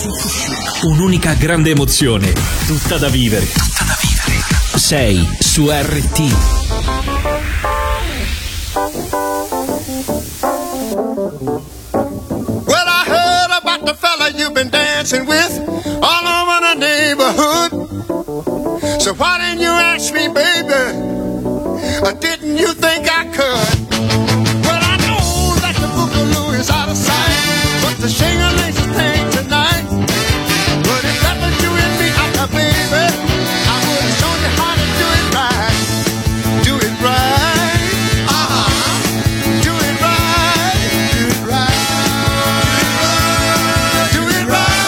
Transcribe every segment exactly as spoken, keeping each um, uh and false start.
Un'unica grande emozione, tutta da vivere. Tutta da vivere. Sei su R T. Well, I heard about the fella you've been dancing with all over the neighborhood. So why didn't you ask me, baby? Or didn't you think I could? Well, I know that the boogaloo is out of sight, but the shing-a-ling's a thing tonight. But if that was you and me, I baby, I would have shown you how to do it right. Do it right. Uh-huh. Do it right. Do it right. Do it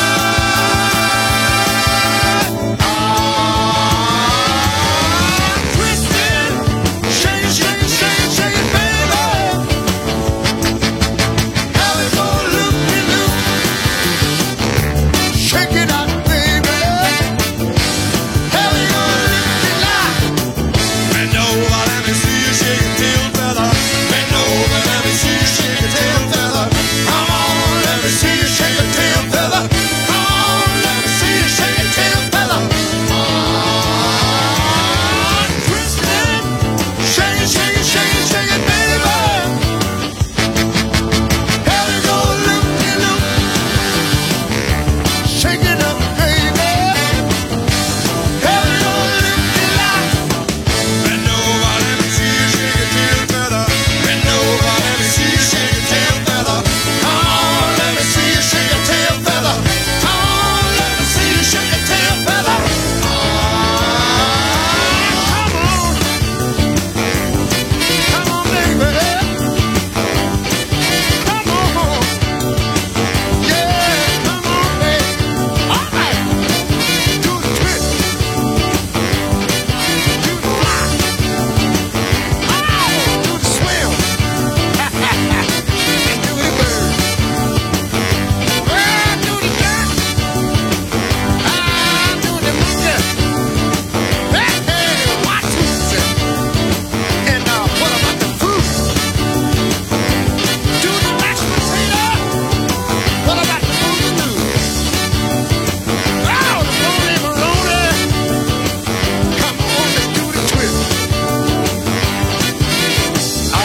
right. Ah, twist it. Shake it, shake it, shake it, shake it, baby. Have it go loop-de-loop. Shake it out, baby. Have it go loop-de-loop. Bend over, let me see you shake your tail feather. Bend over, let me see you shake your tail feather. Come on, let me see you shake your tail feather. Come on, let me see you shake your tail feather. Ah, twist it. Shake it, shake it, shake it, shake it, baby. Have it go loop-de-loop. Shake it up, baby. Have it go loop-de-loop. Bend over, let me see you shake your tail feather. Bend over, let me see you shake your tail feather. Come on, let me see you shake your tail feather. Come on, let me see you shake your tail feather. Ah, come on. Come on, baby. Come on. Yeah, come on, baby. All right. Do the twist. Do the fly. Oh, do the swim. And do the bird. Well, do the duck. Ah, do the monkey. Hey, hey, watch it. And now, what about the fruit? Do the mashed potato. What about the boogaloo? Oh, the rolling maroni. Come on, let's do the twist. Ah,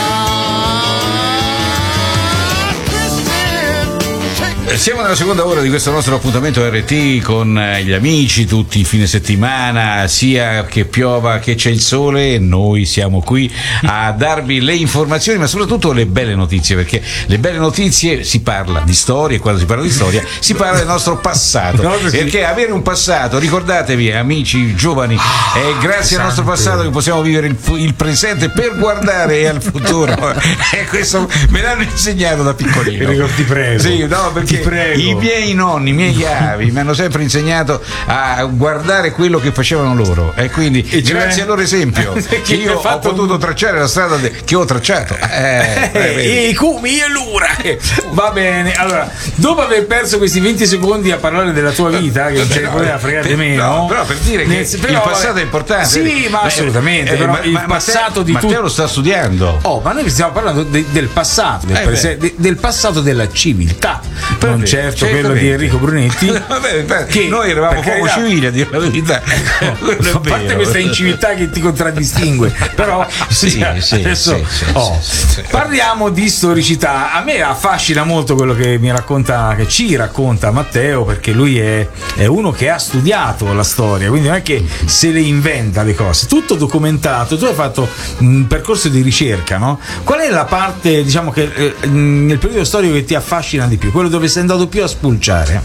twisted. Shake it. Siamo nella seconda ora di questo nostro appuntamento R T con eh, gli amici tutti i fine settimana, sia che piova che c'è il sole, noi siamo qui a darvi le informazioni, ma soprattutto le belle notizie, perché le belle notizie si parla di storia, e quando si parla di storia si parla del nostro passato, No, così. perché avere un passato, ricordatevi amici giovani, è grazie al nostro passato che possiamo vivere il, fu- il presente per guardare al futuro. E questo me l'hanno insegnato da piccolino. Enrico, ti prego. Sì, no, perché Ti prego. i miei nonni, i miei avi mi hanno sempre insegnato a guardare quello che facevano loro, e quindi E cioè? grazie al loro esempio Che che io hai ho fatto potuto un- tracciare la strada de- che ho tracciato. Eh, eh, vedi. E Cumi e Lura. Va bene, allora, dopo aver perso questi venti secondi a parlare della tua vita, che non c'è No, poteva fregare per- meno, no, però per dire che nel- il però, passato vabbè, è importante. Sì, ma Beh, assolutamente, eh, però ma- il ma- passato Matteo, di Matteo tutti. lo sta studiando. Oh, ma noi stiamo parlando de- del passato, del, Eh, prese- beh. de- del passato della civiltà, non Vabbè, certo quello certamente. di Enrico Brunetti. Vabbè, beh, che, noi eravamo per poco carità, civili, a dire la verità. Quello è a parte vero. questa inciviltà che ti contraddistingue, però Sì, cioè, sì, adesso sì, sì, oh, sì, sì, sì. parliamo di storicità. A me affascina molto quello che mi racconta, che ci racconta Matteo, perché lui è, è uno che ha studiato la storia, quindi non è che se le inventa le cose, tutto documentato. Tu hai fatto un percorso di ricerca, no? Qual è la parte, diciamo, che eh, nel periodo storico che ti affascina di più, quello dove sei andato più a spulciare?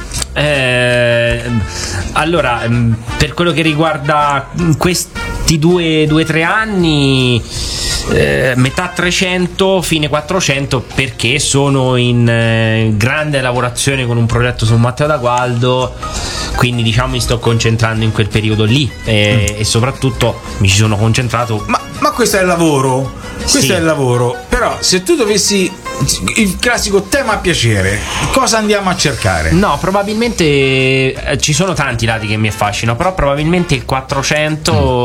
Eh, allora, ehm, per quello che riguarda questi due o tre anni, eh, metà trecento, fine quattrocento, perché sono in eh, grande lavorazione con un progetto su Matteo d'Agualdo, quindi diciamo mi sto concentrando in quel periodo lì, eh, Mm. e soprattutto mi ci sono concentrato. Ma, ma questo è il lavoro, questo Sì. è il lavoro. Però se tu dovessi, il classico tema a piacere, cosa andiamo a cercare? No, probabilmente eh, ci sono tanti lati che mi affascinano, però probabilmente il quattrocento, eh,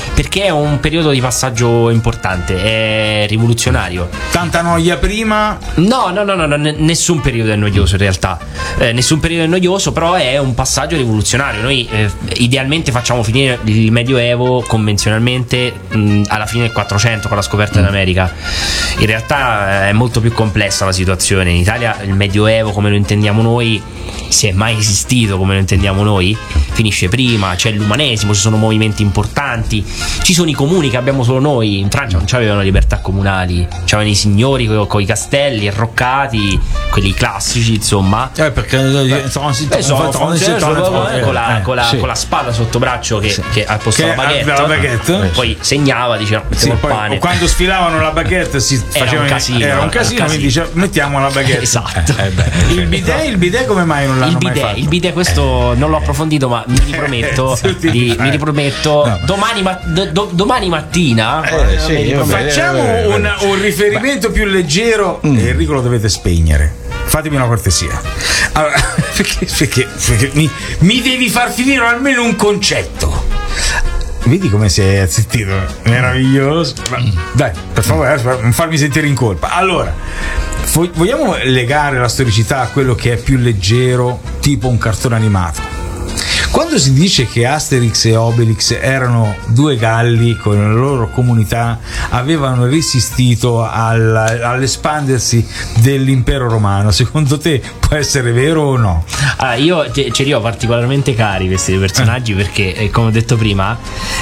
perché è un periodo di passaggio importante, è rivoluzionario. Tanta noia prima? No, no, no, no, no, nessun periodo è noioso in realtà, eh, nessun periodo è noioso, però è un passaggio rivoluzionario. Noi eh, idealmente facciamo finire il Medioevo convenzionalmente mh, alla fine del quattrocento con la scoperta d'America. In realtà eh, è molto più complessa la situazione. In Italia il Medioevo come lo intendiamo noi, se è mai esistito come lo intendiamo noi, finisce prima. C'è l'umanesimo, ci sono movimenti importanti, ci sono i comuni che abbiamo solo noi. In Francia non c'avevano libertà comunali, c'avevano i signori con i castelli arroccati, quelli classici insomma, eh, perché eh, sono, sono, con, la, con, la, sì. con la spada sotto braccio che, sì. che al posto della baguette, la baguette eh, poi segnava, diceva mettiamo sì, il pane. Quando sfilavano la baguette si era faceva un casino, era un casino, era un quindi dice mettiamo la baguette. Esatto. Eh, beh, il bidet, il bidet come mai non l'hanno il bidet, mai fatto? Il bidet questo eh. non l'ho approfondito, ma mi riprometto di, mi riprometto no. domani, ma, do, do, domani mattina eh, sì, facciamo eh, un, un riferimento beh. più leggero mm. e Enrico lo dovete spegnere. Fatemi una cortesia. Allora, perché, perché, perché mi, mi devi far finire almeno un concetto. Vedi come si è azzittito? Meraviglioso. Dai, per favore, non farmi sentire in colpa. Allora, vogliamo legare la storicità a quello che è più leggero, tipo un cartone animato? Quando si dice che Asterix e Obelix erano due galli con la loro comunità, avevano resistito al, all'espandersi dell'impero romano, secondo te può essere vero o no? Allora, io ce, ce li ho particolarmente cari questi due personaggi eh. perché, eh, come ho detto prima,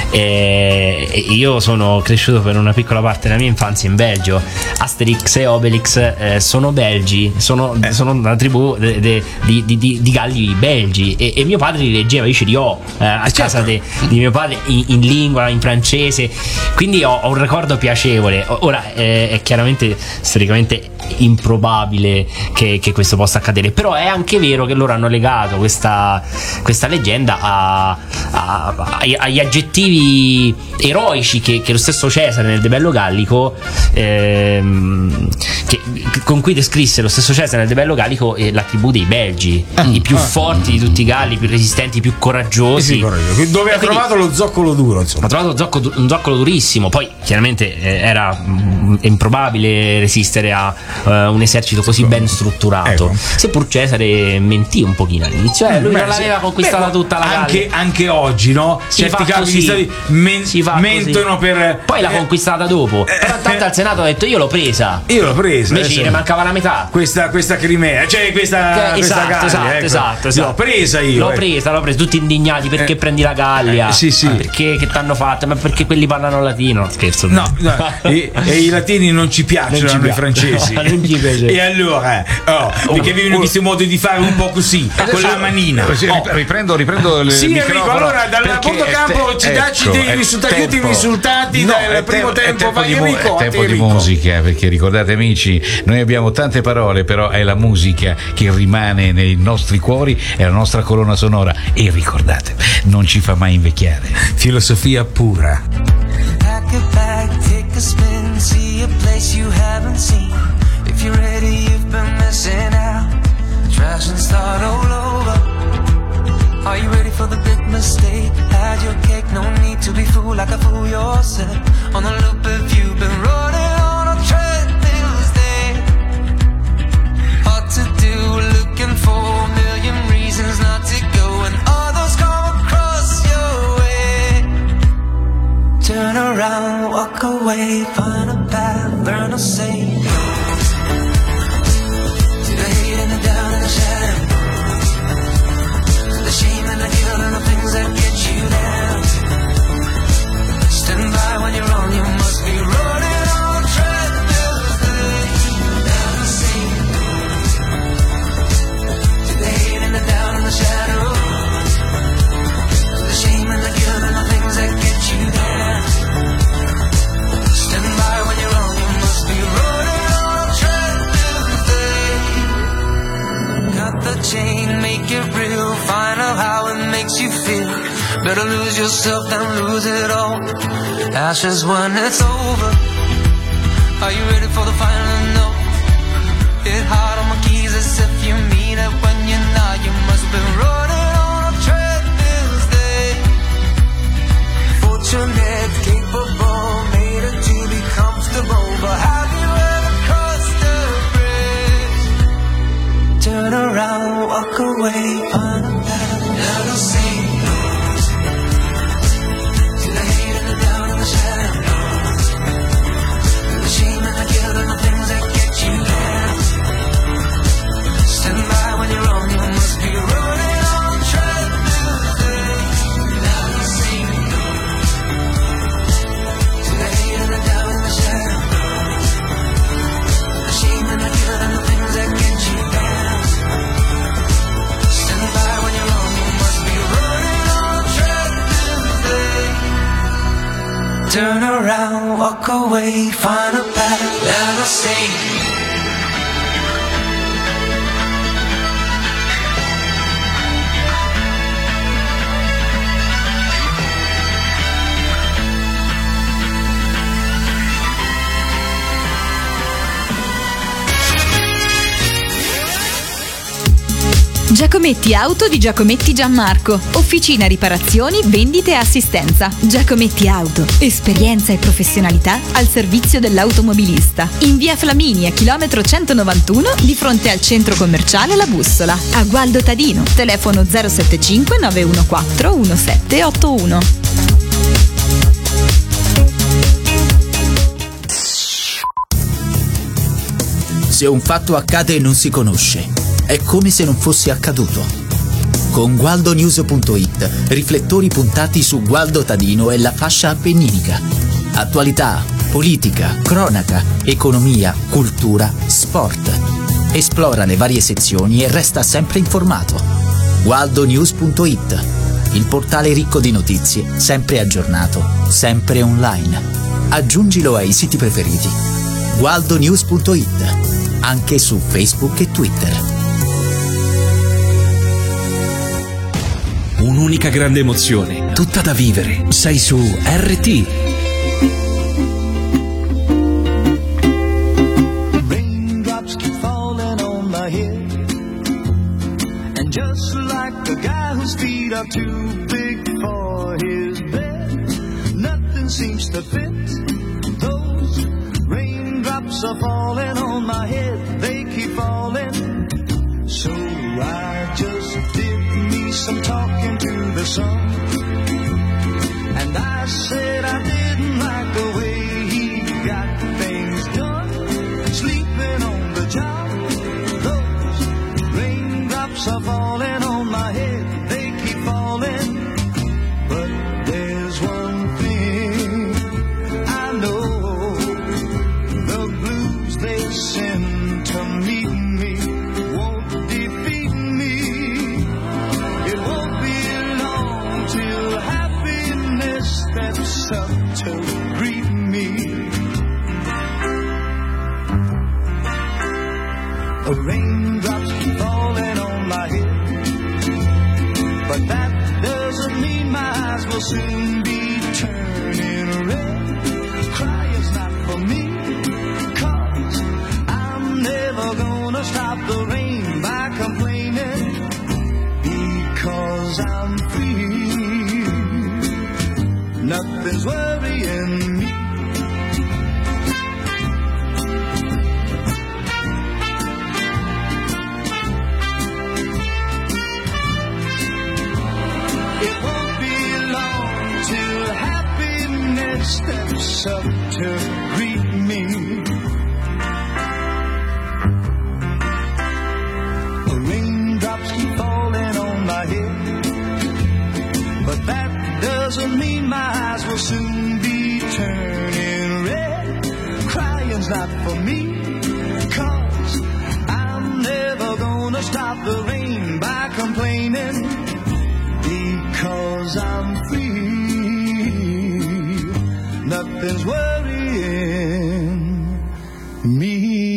eh, io sono cresciuto per una piccola parte della mia infanzia in Belgio. Asterix e Obelix eh, sono belgi, sono, eh. sono una tribù de, de, di, di, di, di galli belgi e, e mio padre li leggeva. Io ce li ho eh, a certo. casa de, di mio padre in, in lingua, in francese, quindi ho, ho un ricordo piacevole. Ora eh, è chiaramente storicamente improbabile che, che questo possa accadere, però è anche vero che loro hanno legato questa, questa leggenda a, a, a, agli aggettivi eroici che, che lo stesso Cesare nel De Bello Gallico ehm, che, con cui descrisse lo stesso Cesare nel De Bello Gallico eh, la tribù dei Belgi, ah, i più ah, forti di tutti i galli, i più resistenti, i più coraggiosi. Sì, sì, dove ha trovato lo zoccolo duro, insomma. Ha trovato zoccolo, un zoccolo durissimo. Poi chiaramente eh, era mh, improbabile resistere a uh, un esercito così ben strutturato, ecco. Seppur Cesare mentì un pochino all'inizio, eh, lui Beh, non l'aveva sì. conquistata Beh, tutta la anche, anche oggi, no? Certi capi di stati men- mentono così. Per poi l'ha eh, conquistata dopo eh, però tanto eh, al Senato ha detto io l'ho presa io l'ho presa invece ne mancava la metà, questa, questa Crimea, cioè questa, eh, questa esatto, Gallia, esatto, ecco. esatto, esatto l'ho presa io l'ho eh. presa l'ho presa tutti indignati perché eh, prendi la Gallia eh, sì, sì. Ma perché che t'hanno fatto, ma perché quelli parlano latino, scherzo no, no. e, e i latini non ci piacciono non ci i francesi no, non ci piace. E allora oh, perché avevano questo modo di fare un po' così con la manina oh. riprendo riprendo il sì microfono Enrico, allora dal punto campo ci dacci dei risultati, ultimi risultati no, dal primo te- tempo, tempo vai di Enrico, mo- è tempo Enrico. Di musica, perché ricordate amici, noi abbiamo tante parole, però è la musica che rimane nei nostri cuori, è la nostra colonna sonora e ricordate, non ci fa mai invecchiare. Filosofia pura. Pack a bag, take a spin, see a place you haven't seen. If you're ready, you've been missing out. Trash and start all over. Are you ready for the big mistake? Had your cake, no need to be fooled like a fool yourself. On the loop if you've been running on a treadmill day. Hard to do, looking for a million reasons not to go, and others come across your way. Turn around, walk away, find a path, learn to say no. To the hate and the doubt and the shadow, the shame and the guilt and the things that get you down. Stand by when you're wrong, you must be running on a treadmill today. Down the sea, to the hate and the doubt and the shadow, the shame and the guilt and the things that get you down. Stand by when you're wrong, you must be running on a treadmill today. Cut the chain, make it real, find out how it makes you feel. Better lose yourself than lose it all. Ashes when it's over. Are you ready for the final note? Hit hard on my keys as if you mean it when you're not. You must be running on a treadmill day. Fortunate find a path. Now don't say no to the hate and the doubt and the shadow, the shame and the guilt and the things that get you down. Stand by when you're wrong, you must be rolling on treadmill. Now don't say no to the hate and the doubt and the shadow, the shame and the guilt and the things that get you down. Stand by when you're wrong, you must be rolling on treadmill. Turn around, walk away, find a path. Now don't say Giacometti Auto di Giacometti Gianmarco. Officina riparazioni, vendite e assistenza. Giacometti Auto. Esperienza e professionalità al servizio dell'automobilista. In via Flaminia, chilometro centonovantuno, di fronte al centro commerciale La Bussola. A Gualdo Tadino. Telefono zero sette cinque nove uno quattro uno sette otto uno. Se un fatto accade e non si conosce, è come se non fosse accaduto. Con gualdo news punto it, riflettori puntati su Gualdo Tadino e la fascia appenninica. Attualità, politica, cronaca, economia, cultura, sport. Esplora le varie sezioni e resta sempre informato. gualdo news punto it, il portale ricco di notizie, sempre aggiornato, sempre online. Aggiungilo ai siti preferiti. gualdo news punto it, anche su Facebook e Twitter. Un'unica grande emozione, tutta da vivere. Sei su R T. raindrops keep falling on my head, and just like the guy whose feet are too big for his bed, nothing seems to fit. Those raindrops are falling on my head, they keep falling. So I just did me some talking to the sun, and I said I didn't like the way he got things done, sleeping on the job. Those raindrops are falling on my head, they keep falling. But there's one thing I know, the blues they send to meet me won't defeat me. It won't be long till happiness steps up to greet me. Raindrops keep falling on my head, but that doesn't mean my eyes will soon be turning red. Crying's not for me, 'cause I'm never gonna stop the rain by complaining, because I'm free. Nothing's worrying me. It won't be long till happiness steps up to greet me. Raindrops keep falling on my head, but that doesn't mean my eyes will soon be turning red. Crying's not for me, 'cause I'm never gonna stop the rain by complaining, because I'm free. Nothing's worrying me.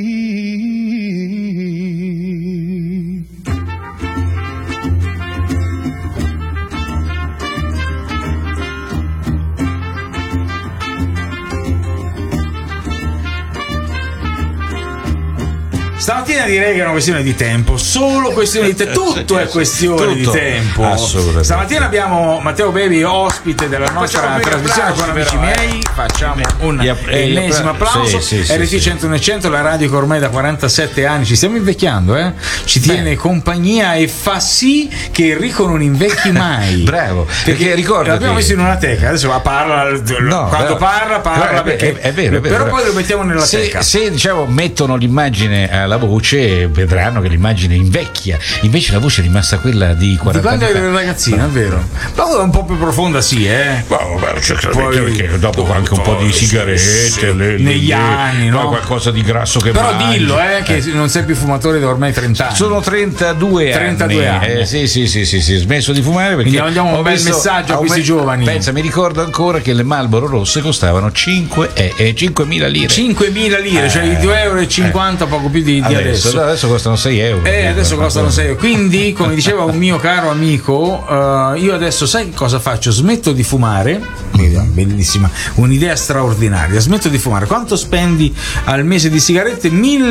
Stamattina direi che è una questione di tempo, solo questione di tempo, tutto è questione Tutto. di tempo. Assolutamente. Stamattina abbiamo Matteo Baby ospite della nostra Facciamo qui trasmissione applausi, con amici però, eh. miei, facciamo un un Gli app- eh, ennesimo app- applauso. sì, sì, R T sì, centouno e cento, la radio che ormai da quarantasette anni ci stiamo invecchiando, eh? Ci tiene compagnia e fa sì che Enrico non invecchi mai. Bravo, perché ricordati, l'abbiamo messo in una teca, adesso va, parla, no, quando però, parla parla però, perché, è, è vero, è vero, però poi lo mettiamo nella se, teca. Se diciamo mettono l'immagine alla voce, vedranno che l'immagine invecchia, invece la voce è rimasta quella di quaranta di quando anni eri fa. ragazzino, è vero. Però un po' più profonda, sì, eh. Oh, beh, certamente, Poi, perché dopo anche un po' di sigarette sì, le, negli le, anni, poi no? qualcosa di grasso che però mangi. dillo, eh, che non sei più fumatore da ormai trenta anni. Sono trentadue, trentadue anni. Eh, sì, sì, sì, sì, sì, smesso di fumare perché quindi mandiamo un ho bel visto- messaggio a ho questi me- giovani. Pensa, mi ricordo ancora che le Marlboro rosse costavano cinque, eh, eh, cinquemila lire. cinquemila lire, Eh, cioè i due euro e cinquanta, eh. poco più di, di adesso, adesso. adesso costano sei euro. Eh, adesso costano sei euro. Quindi, come diceva un mio caro amico, uh, io adesso sai che cosa faccio? Smetto di fumare. Bellissima, un'idea straordinaria. Smetto di fumare. Quanto spendi al mese di sigarette?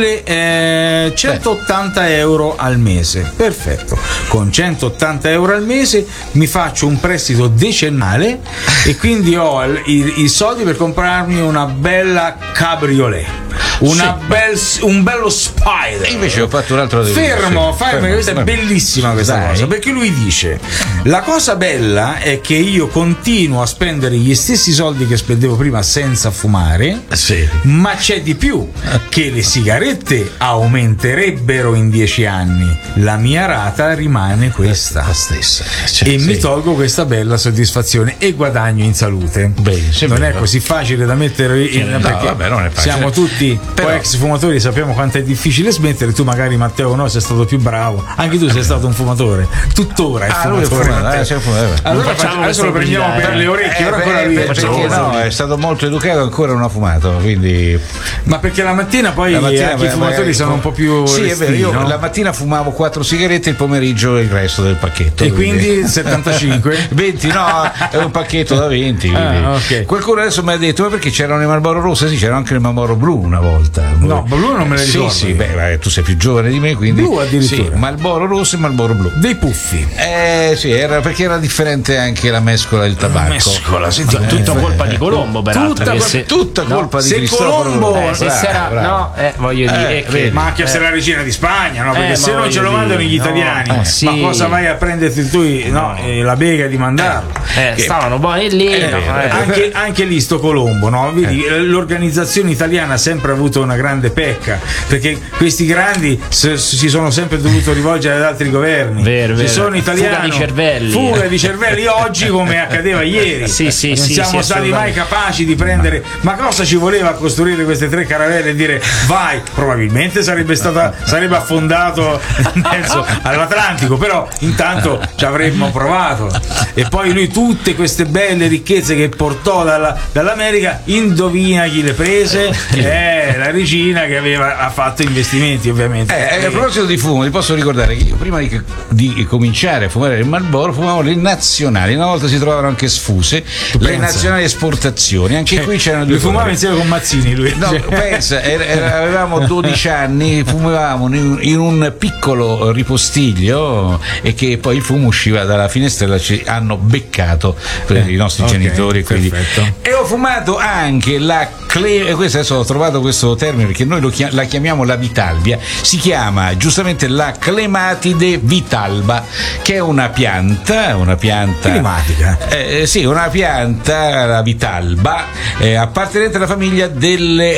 millecentottanta euro al mese. Perfetto. Con centottanta euro al mese mi faccio un prestito decennale e quindi ho il- i, i soldi per comprarmi una bella cabriolet. Una Sì. bel, un bello Spider. E invece ho fatto un altro Fermo, sì, fermo, fermo, questa è fermo. bellissima questa Dai. cosa, perché lui dice: la cosa bella è che io continuo a spendere gli stessi soldi che spendevo prima senza fumare, Sì. ma c'è di più, che le sigarette aumenterebbero in dieci anni, la mia rata rimane questa, La stessa. Cioè, e sì. mi tolgo questa bella soddisfazione e guadagno in salute. Bene, sì, non è vero. così facile da mettere in, No, perché vabbè, non è facile. siamo tutti Però- poi ex fumatori, sappiamo quanto è difficile smettere. Tu magari, Matteo, no, sei stato più bravo, anche tu sei stato un fumatore, tuttora è Ah, lui è fumatore, fumatore, Matteo. eh, sei un fumatore. Allora Non facciamo, facciamo adesso lo questa prendiamo pubblicità, per eh. le orecchie, Eh, ora beh, ancora lui beh, è perché fumatore. no, è stato molto educato, ancora non ha fumato, quindi Ma perché la mattina poi la mattina anche i beh, fumatori magari- sono un po' più sì, è vero, io restini, no? la mattina fumavo quattro sigarette, il pomeriggio il resto del pacchetto. E quindi settantacinque? venti, no, è un pacchetto da venti. quindi. Ah, ok. Qualcuno adesso mi ha detto: ma perché c'erano le Marlboro rosse? Sì, c'erano anche le Marlboro blu una volta. No, blu non me le ricordo. Sì, sì, beh, beh, tu sei più giovane di me, quindi Blu addirittura. sì, Marlboro rosso e Marlboro blu. Dei puffi. Eh sì, era perché era differente anche la mescola del tabacco. Mescola, sì, T- tutto Eh, colpa di Colombo, peraltro. tutta che col- se- Tutta colpa di se Cristoforo Colombo- Colombo. eh, se Bravo, sarà- bravo. no, eh, voglio dire Eh, è che- vedi. Ma anche eh, se la regina di Spagna, no? Perché Eh, se ma non ce lo voglio mandano gli dire, italiani, no, ma sì. cosa vai a prenderti tu? No, eh, la bega di mandarlo. eh, stavano buoni lì. Eh, no, vero, eh. Anche, anche lì sto Colombo, no? Vedi, l'organizzazione italiana ha sempre avuto una grande pecca, perché questi grandi s- si sono sempre dovuti rivolgere ad altri governi. Vero, Ci vero. sono italiani. Fuga di cervelli. Fuga di cervelli oggi come accadeva ieri. Sì, sì, non sì, siamo sì, stati mai assolutamente. capaci di prendere. Ma cosa ci voleva costruire queste tre caravelle e dire vai? Probabilmente sarebbe stata sarebbe affondato in mezzo all'Atlantico, però intanto ci avremmo provato. E poi lui tutte queste belle ricchezze che portò dalla- dall'America, indovina chi le prese? Eh, la regina che aveva ha fatto investimenti, ovviamente. Eh, eh, a proposito di fumo, ti posso ricordare che io prima di, di cominciare a fumare il Marlboro fumavo le nazionali, una volta si trovavano anche sfuse, le pensa? nazionali esportazioni, anche qui c'erano due lui fumava colori. insieme con Mazzini lui. No, pensa, era- era- avevamo dodici anni, fumavamo in, in un piccolo ripostiglio e che poi il fumo usciva dalla finestrella, ci hanno beccato per i nostri ok, genitori. Quindi. perfetto. E ho fumato anche la cle- questo adesso ho trovato questo termine perché noi lo chia- la chiamiamo la Vitalbia, si chiama giustamente la Clematide vitalba, che è una pianta, una pianta Climatica. eh, sì, una pianta, la Vitalba, eh, appartenente alla famiglia delle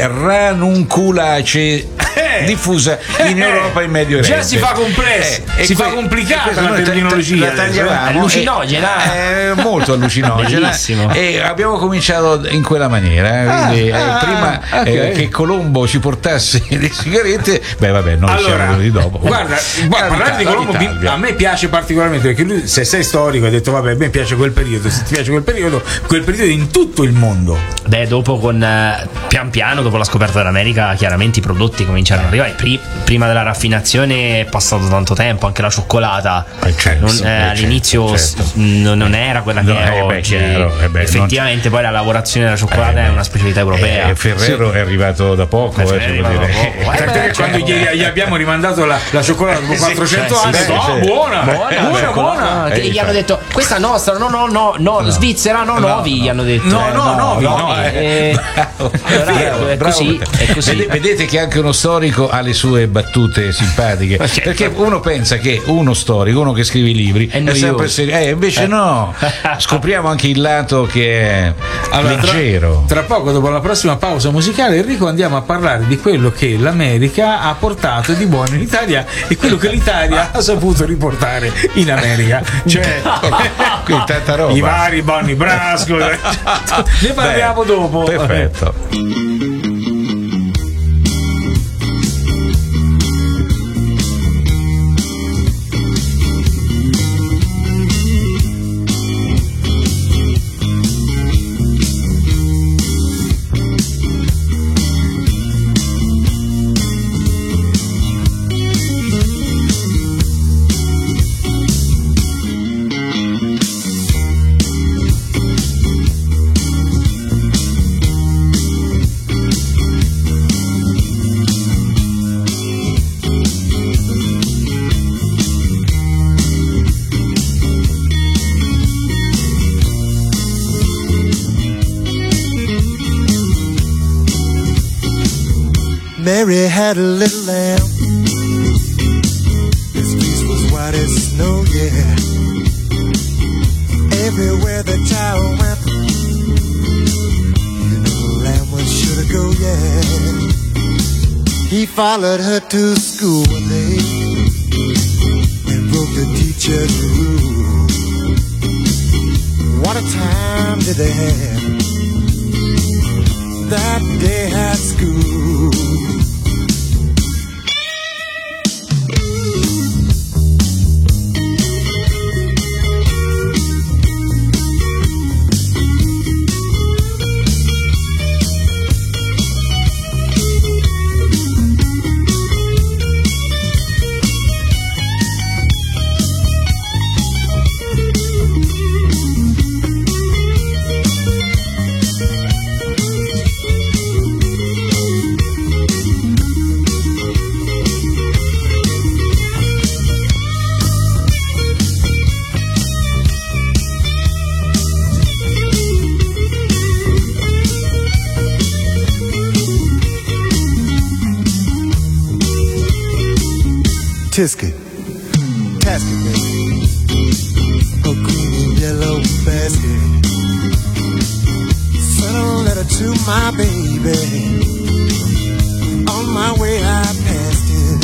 Ranunculacee, Eh, diffusa in eh, Europa e in Medio Oriente. già si fa complesso, e si fa que- complicata e questa la noi ta- terminologia la adesso, tagliavamo, eh. Allucinogena. eh, eh, molto allucinogena. Bellissimo. E abbiamo cominciato in quella maniera, eh, quindi, eh, ah, prima ok. eh, che Colombo ci portasse le sigarette, beh vabbè, noi Allora, siamo venuti dopo. guarda, guarda, La parlare di Vita- Colombo la mi- Vitalbia. a me piace particolarmente perché lui, se sei storico, ha detto vabbè, a me piace quel periodo, se ti piace quel periodo, quel periodo in tutto il mondo. Beh, dopo con eh, pian piano, dopo la scoperta dell'America, chiaramente i prodotti cominciarono per arrivare pri- prima della raffinazione è passato tanto tempo, anche la cioccolata Eh, certo, non- eh, eh, all'inizio certo, s- non, non era quella che No, è eh, beh, oggi. chiaro, eh, beh, effettivamente poi la lavorazione della cioccolata Eh, è beh. una specialità europea. Eh, Ferrero è arrivato da poco, Eh, eh, Ferrero si è può arrivato dire. da poco, eh. Tant'è che beh, quando certo. gli, gli abbiamo rimandato la, la cioccolata dopo quattrocento sì, anni, sì, no, sì. buona, Buona, buona, buona. Ah, che Eh, gli hanno infatti. detto questa nostra, no, no, no, no, Svizzera, no, novi, gli hanno detto. No, Eh, no, novi, no, no, eh, Bravo. allora, Bravo, è così, bravo. è così. Vede- Vedete che anche uno storico ha le sue battute simpatiche, Ma certo. perché uno pensa che uno storico, uno che scrive i libri, È è, noioso. sempre serio. Eh, invece Eh. no, scopriamo anche il lato che è Allora, tra- leggero. Tra, poco, dopo la prossima pausa musicale, Enrico, andiamo a parlare di quello che l'America ha portato di buono in Italia e quello che l'Italia ha saputo riportare in America. Cioè, Qui tanta roba. i vari Bonnie Brasco. Ne parliamo Beh, dopo. Perfetto. Mary had a little lamb. His face was white as snow, yeah. Everywhere the child went, the lamb was sure to go, yeah. He followed her to school one day and broke the teacher's rule. What a time did they have that day at school. Tisket, Tasket, baby. A green and yellow basket. Sent a letter to my baby. On my way I passed it.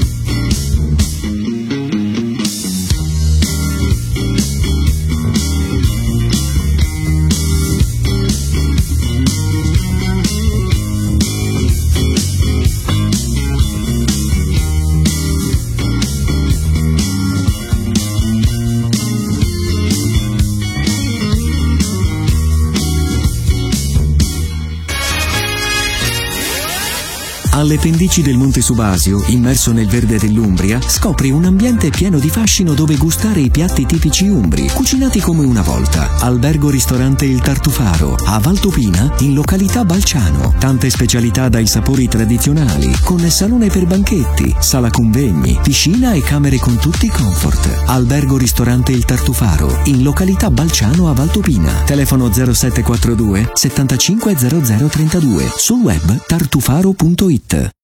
Alle pendici del Monte Subasio, immerso nel verde dell'Umbria, scopri un ambiente pieno di fascino dove gustare i piatti tipici umbri, cucinati come una volta. Albergo ristorante Il Tartufaro, a Valtopina, in località Balciano. Tante specialità dai sapori tradizionali, con salone per banchetti, sala convegni, piscina e camere con tutti i comfort. Albergo ristorante Il Tartufaro, in località Balciano a Valtopina. Telefono zero sette quattro due settantacinque zero zero trentadue. Sul web tartufaro punto it.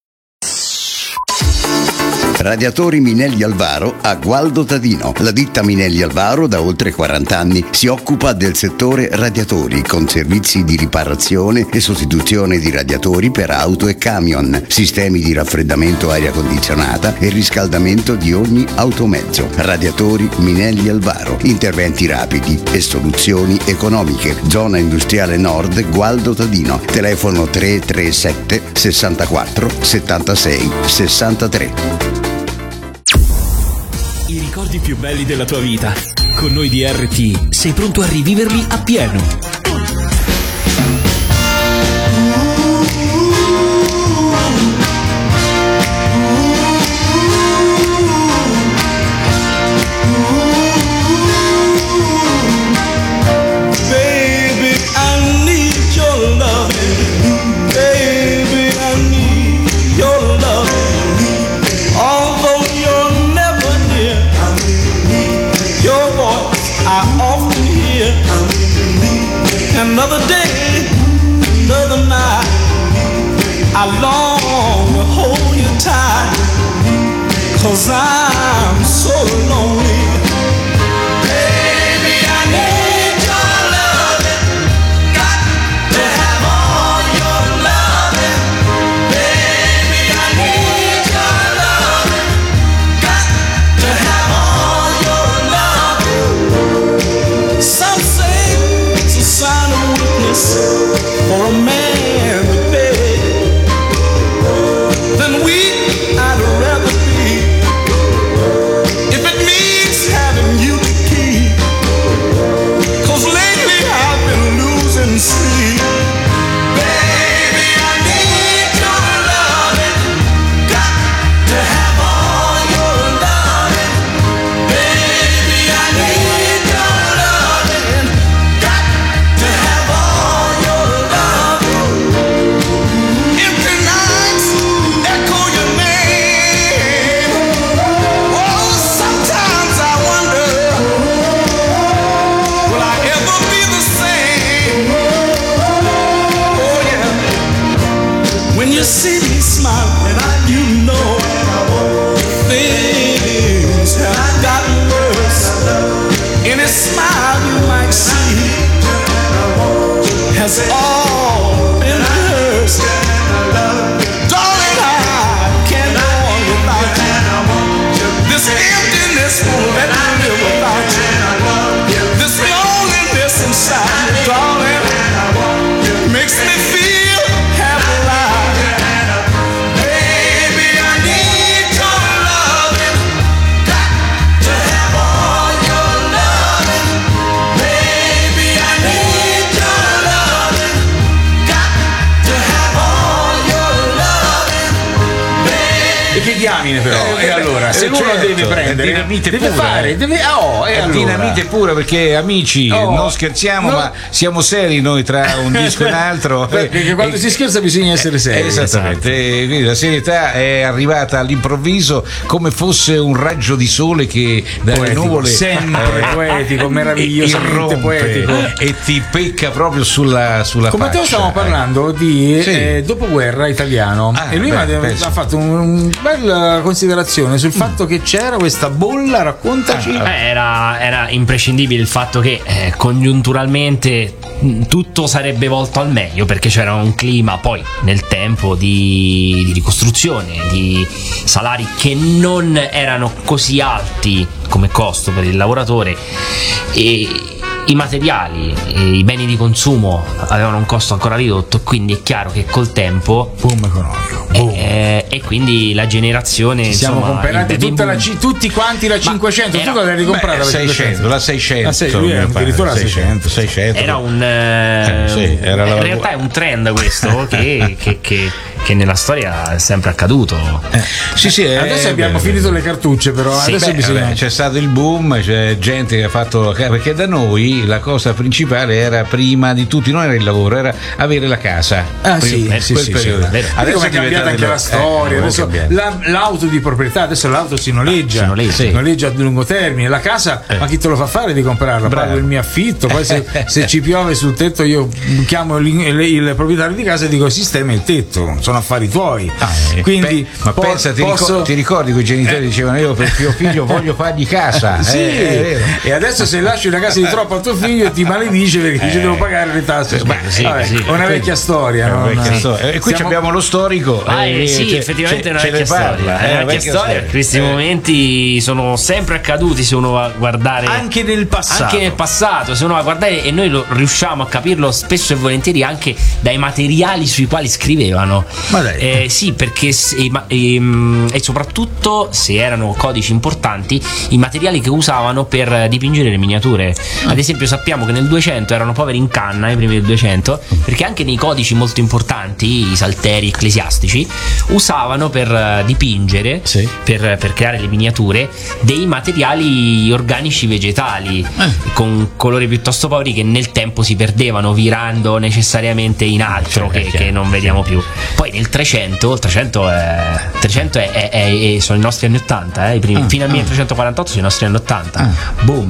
Radiatori Minelli Alvaro a Gualdo Tadino. La ditta Minelli Alvaro da oltre quaranta anni si occupa del settore radiatori con servizi di riparazione e sostituzione di radiatori per auto e camion, sistemi di raffreddamento aria condizionata e riscaldamento di ogni automezzo. Radiatori Minelli Alvaro. Interventi rapidi e soluzioni economiche. Zona industriale nord Gualdo Tadino. Telefono tre tre sette sessantaquattro settantasei sessantatré. I ricordi più belli della tua vita. Con noi di R T sei pronto a riviverli appieno. I often hear. Another day, another night, I long to hold you tight, 'cause I'm so lonely. Baby, I need your loving, got to have all your loving. Baby, I need your loving, got to have all your loving. Some say it's a sign of weakness for a man to beg. Then weak I'd rather be, if it means having you to keep. 'Cause lately I've been losing sleep. Baby, I need your loving, got to have all your loving. Baby, I need your loving, got to have all your loving. Empty nights echo your name. Oh, sometimes I wonder, will I ever be the same? Oh yeah, when you see me smiling, you know things have gotten worse. Any smile you might see has all been hers. Darling, I can't go on without you. This emptiness won't let me live without you. This loneliness inside me, darling, makes me feel half alive. Baby, I need your loving, got to have all your loving. Baby, I need your loving, got to have all your loving. E che diamine però, Eh, e allora, se eh, uno certo, deve prendere, è dinamite deve pura, fare, eh. deve, oh, e È allora? dinamite pura, perché amici, Oh, non scherziamo, no. ma siamo seri noi tra un disco e un altro. Perché E- quando e- si scherza bisogna essere seri. Esattamente, e quindi la serietà è arrivata all'improvviso come fosse un raggio di sole che dalle Poetico, nuvole sempre eh, poetico, e- meravigliosamente irrompe poetico. e ti pecca proprio sulla, sulla Come te faccia. stavamo parlando di Sì. eh, dopoguerra italiano, Ah, e lui beh, mi ha- penso. ha fatto una un bella considerazione sul fatto che c'era questa bolla, raccontaci. Eh, era, era imprescindibile il fatto che eh, congiunturalmente mh, tutto sarebbe volto al meglio, perché c'era un clima poi nel tempo di, di ricostruzione, di salari che non erano così alti come costo per il lavoratore, e i materiali e i beni di consumo avevano un costo ancora ridotto, quindi è chiaro che col tempo boom economico, boom. E, e quindi la generazione, Ci siamo insomma, comprati il baby tutta la boom. C- tutti quanti la cinquecento. era- Tu l'avevi comprata Beh, la seicento, la seicento, Ah, sei- lui era mio padre, addirittura la seicento, seicento. Era un eh, Eh, sì, era la- in realtà è un trend questo che, che, che, che nella storia è sempre accaduto. Sì, sì, è- Adesso abbiamo beh, finito le cartucce, però Sì, adesso Beh, bisogna. vabbè, c'è stato il boom, c'è gente che ha fatto, perché da noi la cosa principale era, prima di tutti, non era il lavoro, era avere la casa. Ah, Quel- sì, quel sì, sì, periodo. sì. vero. Adesso come è cambiata anche la storia, adesso la- l'auto di proprietà, adesso l'auto si noleggia, Si noleggia, sì. noleggia a lungo termine, la casa, Eh. ma chi te lo fa fare di comprarla? Bravo. Pago il mio affitto, poi se, se ci piove sul tetto io chiamo il, il- il proprietario di casa e dico sistema il tetto, sono affari tuoi. Ah, eh, Quindi pe- ma po- pensa, ti, posso- ricor- ti ricordi che i genitori dicevano io per mio figlio voglio fargli casa? Sì, Eh, è vero. e adesso se lasci una casa di troppo a tuo figlio ti maledice perché ci Eh. devo pagare le tasse. Beh, sì, Vabbè, sì. è una vecchia storia, È una no? vecchia No. storia. E qui Siamo- abbiamo lo storico. Ah, eh, eh, sì, ce- effettivamente ce- è una ce ne vecchia parla, storia. eh, È una vecchia storia. Questi Eh. momenti sono sempre accaduti, se uno va a guardare Anche nel passato. Anche nel passato, se uno va a guardare, e noi lo riusciamo a capirlo spesso e volentieri anche dai materiali sui quali scrivevano. Ma dai. Eh, sì, perché se- e, ma- e, mm, e soprattutto se erano codici importanti, i materiali che usavano per dipingere le miniature. Ad esempio, sappiamo che nel duecento erano poveri in canna, i primi del duecento, perché anche nei codici molto importanti, i salteri ecclesiastici, usavano per eh, dipingere, Sì. per, per creare le miniature, dei materiali organici vegetali con colori piuttosto poveri, che nel tempo si perdevano virando necessariamente in altro, Cioè, che, è chiaro. che non vediamo più. Poi nel trecento, il trecento, è, trecento è, è- è- sono i nostri anni ottanta, eh, i primi, Ah, fino al ah. milleottocentoquarantotto sono i nostri anni ottanta. Boom.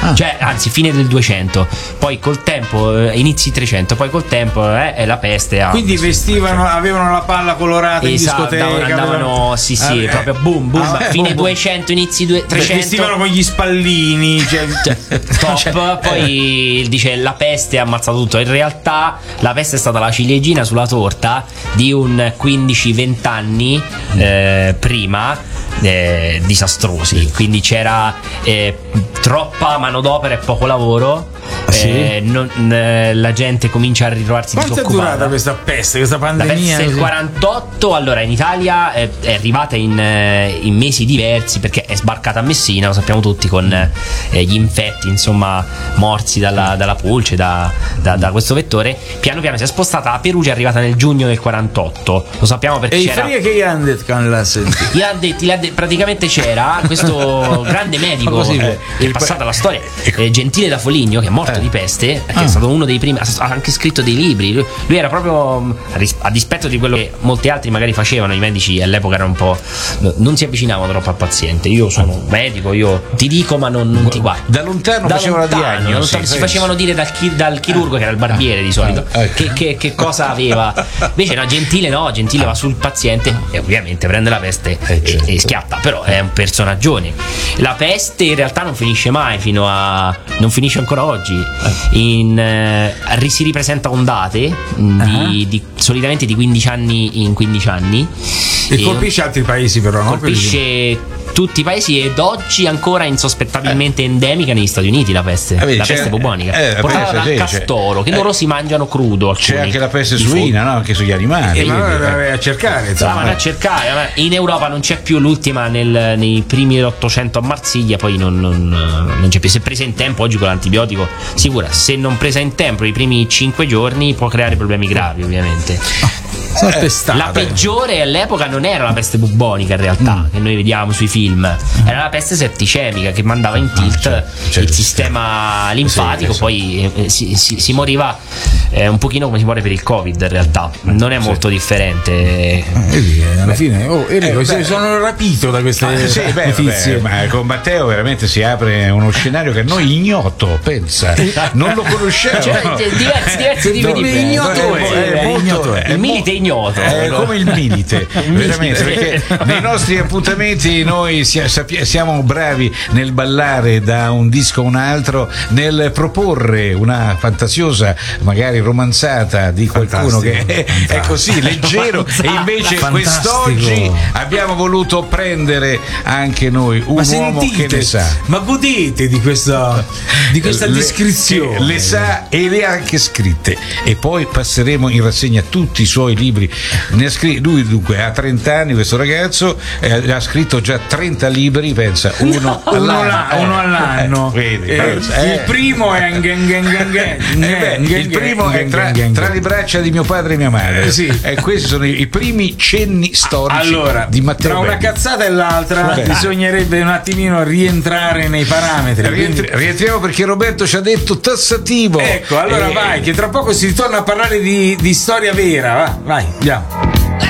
Ah. Cioè, anzi, fine del duecento, poi col tempo, eh, inizi trecento, poi col tempo eh, è la peste. Ah, quindi vestivano, avevano la palla colorata in esatto, discoteca. andavano, andavano sì, sì, ah, proprio boom, boom. ah, fine boom, duecento, inizi due, trecento. Vestivano con gli spallini, cioè, top. cioè, Poi dice la peste ha ammazzato tutto. In realtà la peste è stata la ciliegina sulla torta di un quindici venti anni eh, prima, eh, disastrosi. Quindi c'era eh, troppa manodopera e poco lavoro. Sì. Eh, non, eh, la gente comincia a ritrovarsi quanto disoccupata. è durata questa peste, questa La pandemia? peste del quarantotto, allora in Italia è, è arrivata in, eh, in mesi diversi, perché è sbarcata a Messina, lo sappiamo tutti, con eh, gli infetti, insomma, morsi dalla, dalla pulce, da, da, da questo vettore. Piano piano si è spostata a Perugia, è arrivata nel giugno del quarantotto. Lo sappiamo perché e c'era. E che gli hanno detto che l'ha sentito? Gli hanno detto, gli hanno detto, praticamente c'era questo grande medico così, eh, che è passato alla storia, eh, Gentile da Foligno, che è morto di peste, che Ah. è stato uno dei primi, ha anche scritto dei libri. Lui, lui era proprio, a dispetto di quello che molti altri magari facevano, i medici all'epoca erano un po', non si avvicinavano troppo al paziente. Io sono un medico, io ti dico ma non, non ti guardo. Da lontano Da facevano la lontano, diagnosi, da lontano si penso. facevano dire dal, chi- dal chirurgo, che era il barbiere di solito, Ah, ecco. che, che- che cosa aveva. Invece no, Gentile no, Gentile va sul paziente e ovviamente prende la peste e, e schiatta. Però è un personaggione. La peste in realtà non finisce mai, fino a non finisce ancora oggi. In, eh, ri- si ripresenta ondate mh, di, di- solitamente di quindici anni in quindici anni. E colpisce altri paesi, però, no? Colpisce tutti i paesi, ed oggi ancora insospettabilmente endemica negli Stati Uniti la peste, Eh, vedi, la c'è- peste bubonica, eh, la portata peste, dal sì, c'è- castoro, che eh, loro si mangiano crudo. Alcuni. C'è anche la peste Di suina, no? Anche sugli animali. E ma quindi, allora eh. vai a cercare, La insomma. vanno a cercare. vabbè. In Europa non c'è più, l'ultima nel- nei primi dell'Ottocento a Marsiglia, poi non, non- non c'è più. Se presa in tempo oggi con l'antibiotico sicura, se non presa in tempo i primi cinque giorni può creare problemi gravi, ovviamente. Sono testate. La peggiore all'epoca non era la peste bubonica in realtà, che noi vediamo sui film, era la peste setticemica, che mandava in tilt certo, certo. il sistema linfatico. Sì, sì. Poi eh, si, si- si moriva eh, un pochino come si muore per il Covid in realtà, non è molto differente. Eh, vedi, alla fine, oh, Enrico, Eh, se- beh. sono rapito da queste Ah, sì, beh, notizie. vabbè, ma con Matteo veramente si apre uno scenario che a noi ignoto, pensa, non lo conosciamo. Cioè, cioè, diversi, diversi tipi No, di ignoto peste. è, è molto- ignoto è. è Il mo- milite ignoto. È come il milite, veramente, milite. perché nei nostri appuntamenti noi sia- sappia- siamo bravi nel ballare da un disco a un altro, nel proporre una fantasiosa, magari romanzata di qualcuno che è, è così leggero, e invece Fantastico. quest'oggi abbiamo voluto prendere anche noi un Ma uomo sentite, che ne sa. ma godete di questa, di questa Le- descrizione. che le sa e le ha anche scritte, e poi passeremo in rassegna tutti i suoi libri. Ne ha scr- lui dunque ha trenta anni, questo ragazzo, eh, ha scritto già trenta libri, pensa, uno Uno, all'anno, la- eh, uno all'anno. eh, vedi, Eh, pensa, eh. il primo è gang, gang, gang, gang, Eh beh, gang, il primo gang, è tra, gang, gang. tra le braccia di mio padre e mia madre. Eh, sì. E questi sono i, i primi cenni storici Allora, di Matteo tra una Belli. cazzata e l'altra Vabbè. bisognerebbe un attimino rientrare nei parametri. Rientri- quindi- rientriamo perché Roberto ci ha detto tassativo. Ecco, allora Eh, vai, che tra poco si ritorna a parlare di, di storia vera. Va, vai, andiamo.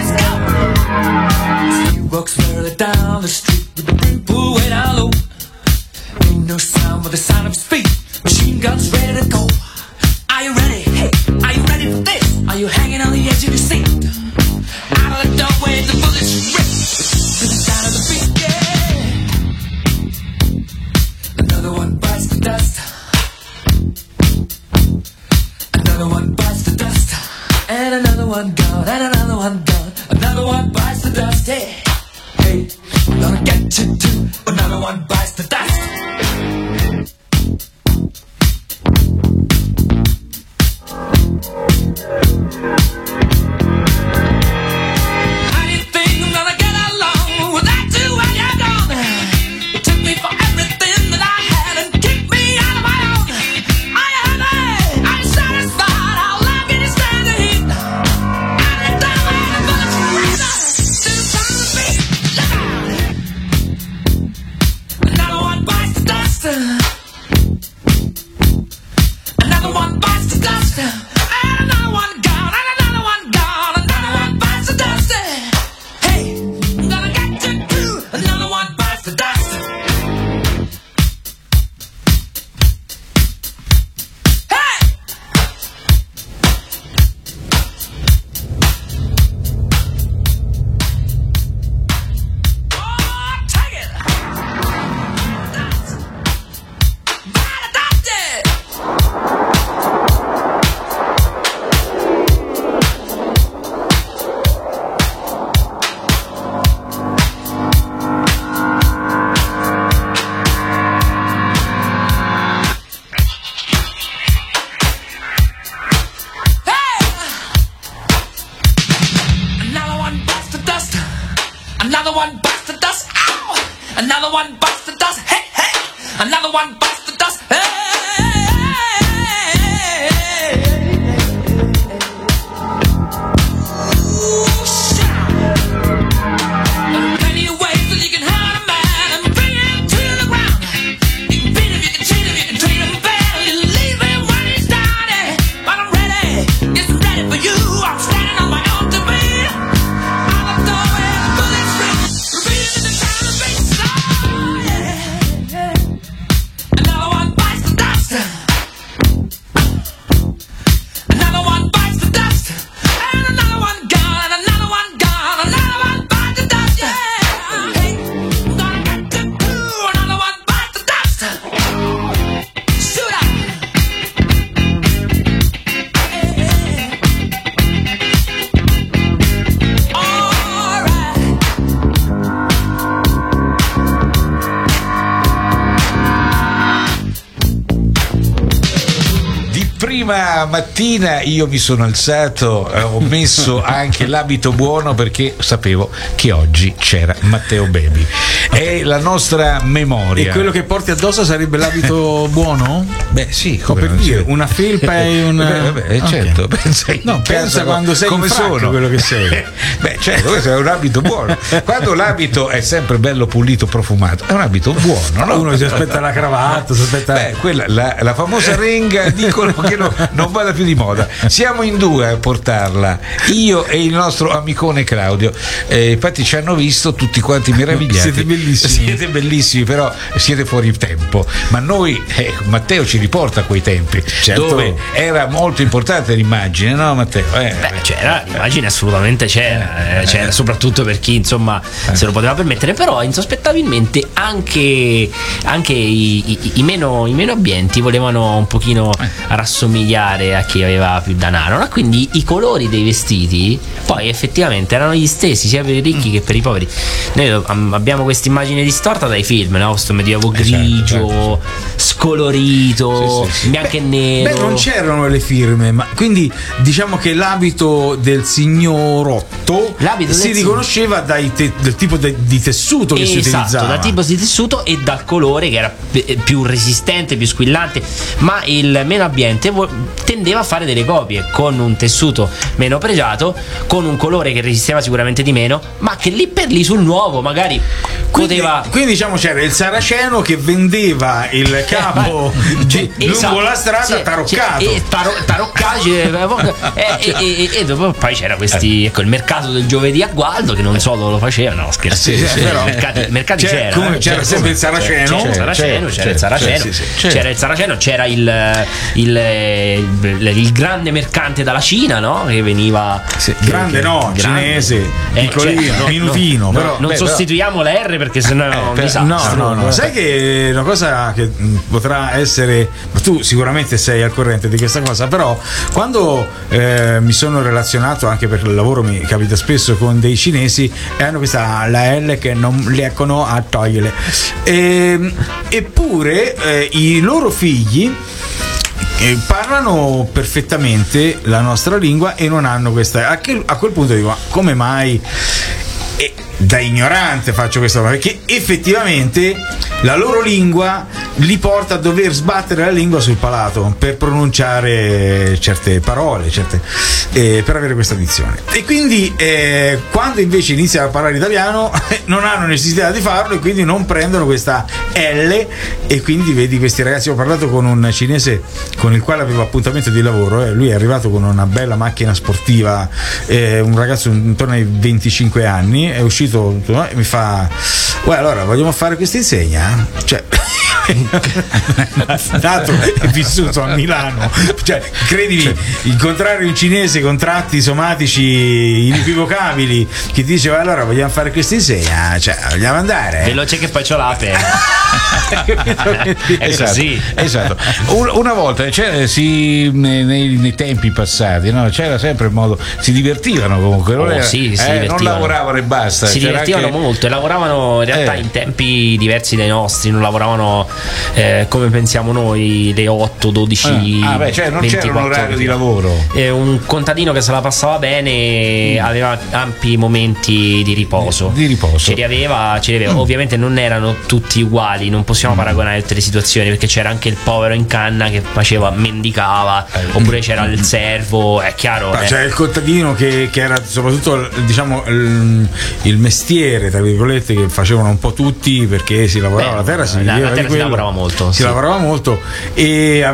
Walks further down the street with the brim pulled way down low. Ain't no sound but the sound of his feet. Machine guns ready to go. Are you ready? Hey, are you ready for this? Are you hanging on the edge of your seat? Out of the doorway, the bullets rip to the sound of the beat. Yeah. Another one bites the dust. Another one bites the dust. And another one gone. And another one gone. Another one bites the dust. Hey, hey, we're gonna get you too. Another one bites the dust. How do you think I'm gonna get along without you when you're gone? You took me for everything that I had and kicked me out of my own. Are you happy? Are you satisfied? How long can you stand the heat? Out of the doorway, the bullets rain to the sound of the beat. Look out! Another one bites the Another one bites the dust. Hey, hey. Another one bites the dust. Hey. Prima mattina io mi sono alzato, eh, ho messo anche l'abito buono perché sapevo che oggi c'era Matteo Baby. È la nostra memoria. E quello che porti addosso sarebbe l'abito buono? Beh sì, come per dire, una felpa e un... Beh, vabbè, okay. Certo, pensa, no, pensa quando sei come in frac, sono quello che sei. Beh certo, questo è un abito buono. Quando l'abito è sempre bello pulito, profumato, è un abito buono, no? Uno si aspetta la cravatta, si aspetta... Beh, quella, la, la famosa renga dicono che no, non vada più di moda. Siamo in due a portarla, io e il nostro amicone Claudio. Eh, infatti ci hanno visto tutti quanti meravigliati. Siete bellissimi. Siete bellissimi, però siete fuori tempo. Ma noi, eh, Matteo ci riporta a quei tempi, certo, dove era molto importante l'immagine, no Matteo? Eh, Beh, c'era, l'immagine assolutamente c'era, eh, c'era, soprattutto per chi insomma eh. se lo poteva permettere, però insospettabilmente anche, anche i, i, i, meno, i meno abbienti volevano un pochino eh. rassomigliare a chi aveva più denaro, no? Quindi i colori dei vestiti poi effettivamente erano gli stessi sia per i ricchi mm. che per i poveri. Noi abbiamo questa immagine distorta dai film, no? Questo medioevo grigio, esatto, certo. scolorito, sì, sì, sì. bianco e nero. Beh, non c'erano le firme, ma quindi diciamo che l'abito del signorotto l'abito si del riconosceva dai te, del tipo de, di tessuto che esatto, si utilizzava. Dal tipo di tessuto e dal colore che era più resistente, più squillante, ma il meno abbiente tendeva a fare delle copie con un tessuto meno pregiato, con un colore che resisteva sicuramente di meno, ma che lì per lì sul nuovo magari quindi, poteva. Quindi diciamo c'era il saraceno che vendeva il capo eh, gi- esatto, lungo la strada sì, taroccato. E taro- taroccato e, e, e, e dopo poi c'era questi, ecco, il mercato del giovedì a Gualdo che non so dove lo faceva, no scherzo. Sì, sì, però mercati, mercati c'era, c'era, come, c'era, c'era sempre il saraceno, c'era il saraceno, c'era il saraceno, sì, sì, c'era il saraceno, c'era il, il, il, il grande mercante dalla Cina, no? Che veniva sì, grande che, no, grande. Cinese, piccolino, eh, cioè, minutino, no, però non beh, sostituiamo però, la R perché sennò è un disastro. No, no, no. Sai che una cosa che potrà essere, tu sicuramente sei al corrente di questa cosa, però quando eh, mi sono relazionato anche per il lavoro, mi capita spesso con dei cinesi e hanno questa la L che non riescono a togliere, e, eppure eh, i loro figli eh, parlano perfettamente la nostra lingua e non hanno questa, a, che, a quel punto dico, ma come mai? E da ignorante faccio questa cosa, perché effettivamente la loro lingua li porta a dover sbattere la lingua sul palato per pronunciare certe parole, certe, eh, per avere questa dizione. E quindi eh, quando invece iniziano a parlare italiano non hanno necessità di farlo e quindi non prendono questa L, e quindi vedi questi ragazzi. Ho parlato con un cinese con il quale avevo appuntamento di lavoro, eh, lui è arrivato con una bella macchina sportiva, eh, un ragazzo intorno ai venticinque anni, è uscito e mi fa: guarda, allora vogliamo fare questa insegna? Cioè dato è vissuto a Milano, cioè credimi, incontrare un cinese con tratti somatici inequivocabili che dice allora vogliamo fare questa insegna, cioè vogliamo andare, veloce che poi c'ho l'ape. È esatto, così. Esatto. Una volta c'era, si, nei, nei tempi passati, no? C'era sempre il modo, si divertivano comunque, non, oh, era, sì, si eh, non lavoravano e basta, si c'era divertivano anche... molto e lavoravano in realtà eh. in tempi diversi dai nostri, non lavoravano eh, come pensiamo noi, le otto, dodici, ah, beh, cioè non c'era un orario di lavoro. Eh, un contadino che se la passava bene, mm. aveva ampi momenti di riposo. Di, di riposo. Ce li aveva, ce li aveva. Mm. Ovviamente non erano tutti uguali, non possiamo mm. paragonare tutte le situazioni, perché c'era anche il povero in canna che faceva, mendicava, eh, oppure c'era il servo, è chiaro. Ma eh. c'era il contadino che, che era soprattutto, diciamo, il, il mestiere, tra virgolette, che facevano un po' tutti, perché si lavorava Beh, la terra, si la, la terra di quello, si lavorava molto. Si sì. lavorava molto e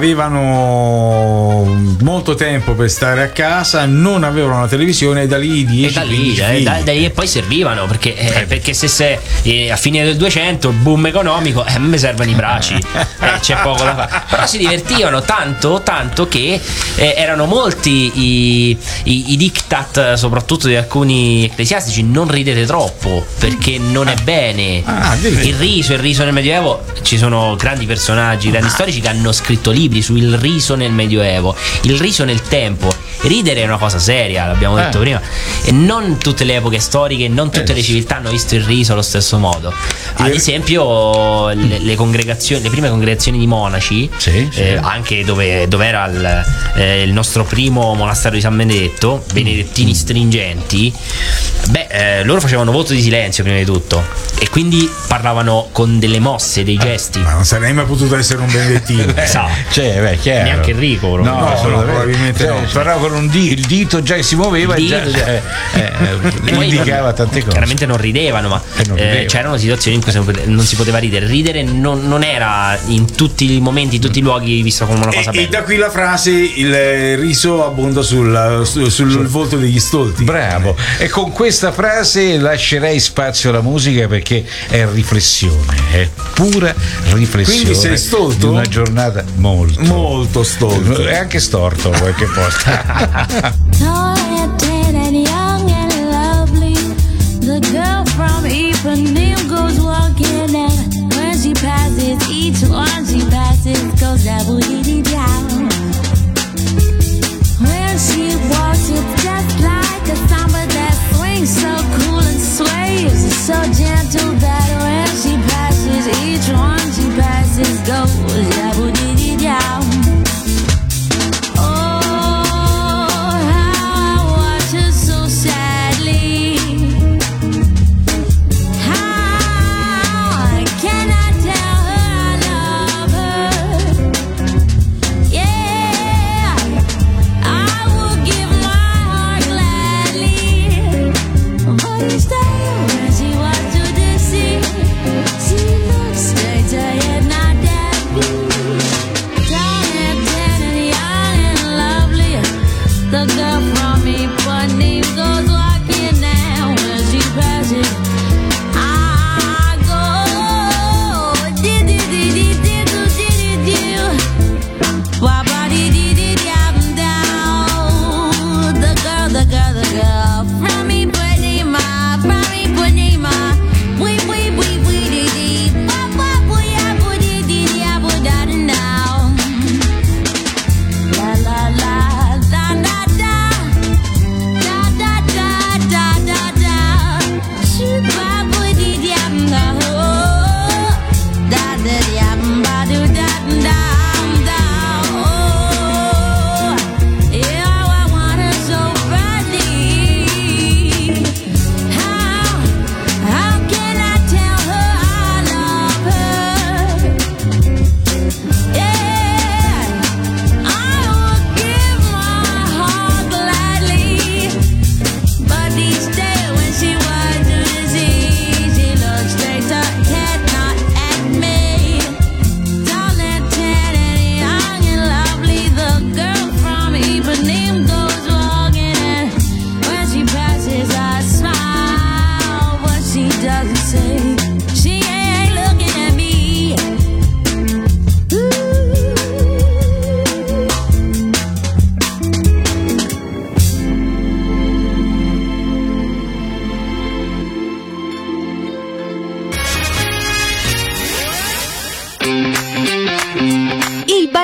avevano molto tempo per stare a casa, non avevano la televisione, e da lì dieci, e da lì, eh, da, da lì e poi servivano, perché, eh, perché se, se eh, a fine del duecento boom economico, eh, a me servono i bracci, eh, c'è poco da fare. Però si divertivano tanto, tanto che eh, erano molti i, i, i diktat, soprattutto di alcuni ecclesiastici: non ridete troppo perché non è bene. Ah, il riso, il riso nel Medioevo, ci sono grandi personaggi, grandi storici che hanno scritto libri sul riso nel Medioevo, il riso nel tempo. Ridere è una cosa seria, l'abbiamo detto eh. prima, e non tutte le epoche storiche, non tutte eh. le civiltà hanno visto il riso allo stesso modo. Ad esempio le, le congregazioni, le prime congregazioni di monaci, sì, sì. Eh, anche dove, dove era il, eh, il nostro primo monastero di San Benedetto, benedettini stringenti, beh, eh, loro facevano voto di silenzio prima di tutto, e quindi parlavano con delle mosse, dei gesti. Ma non sarei mai potuto essere un benedettino. Esatto. Cioè, beh, chiaro. Neanche Enrico, no, no, no, probabilmente cioè, no. Parlava con un dito, il dito già che si muoveva e già, già eh, eh, indicava tante cose. Chiaramente non ridevano, ma non eh, c'erano situazioni in cui non si poteva ridere. Ridere non, non era in tutti i momenti, in tutti i luoghi visto come una cosa e, bella. E da qui la frase: il riso abbonda sul, sul, sul sì. volto degli stolti. Bravo. E con questa frase lascerei spazio alla musica, perché è riflessione, è pura riflessione. Quindi sei stolto? Di una giornata molto molto stolto. È anche storto a qualche posto. Tall and tan and young and lovely, the girl from Ipanema goes walking out. When she passes, each one she passes goes double dee down. When she walks, it's just like a samba that swings so cool and sways, so gentle that when she passes, each one she passes goes double dee down.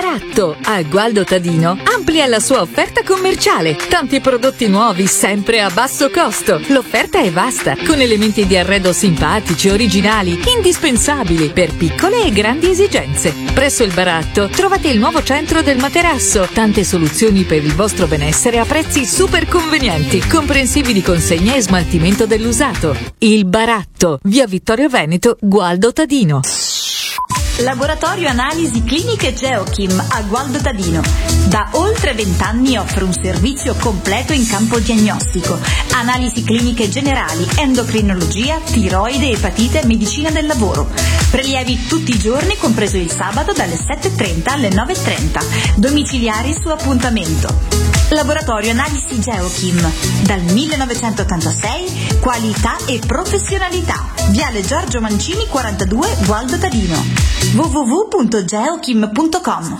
Baratto a Gualdo Tadino amplia la sua offerta commerciale. Tanti prodotti nuovi sempre a basso costo. L'offerta è vasta, con elementi di arredo simpatici, originali, indispensabili per piccole e grandi esigenze. Presso il Baratto trovate il nuovo centro del materasso, tante soluzioni per il vostro benessere a prezzi super convenienti, comprensivi di consegna e smaltimento dell'usato. Il Baratto, via Vittorio Veneto, Gualdo Tadino. Laboratorio Analisi Cliniche Geochim a Gualdo Tadino. Da oltre vent'anni offre un servizio completo in campo diagnostico, analisi cliniche generali, endocrinologia, tiroide, epatite e medicina del lavoro. Prelievi tutti i giorni, compreso il sabato dalle sette e trenta alle nove e trenta. Domiciliari su appuntamento. Laboratorio Analisi Geochim. Dal millenovecentottantasei, qualità e professionalità. Viale Giorgio Mancini quarantadue, Gualdo Tadino. w w w punto geochim punto com.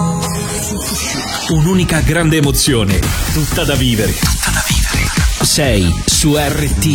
Un'unica grande emozione, tutta da vivere. Tutta da vivere. Sei su R T.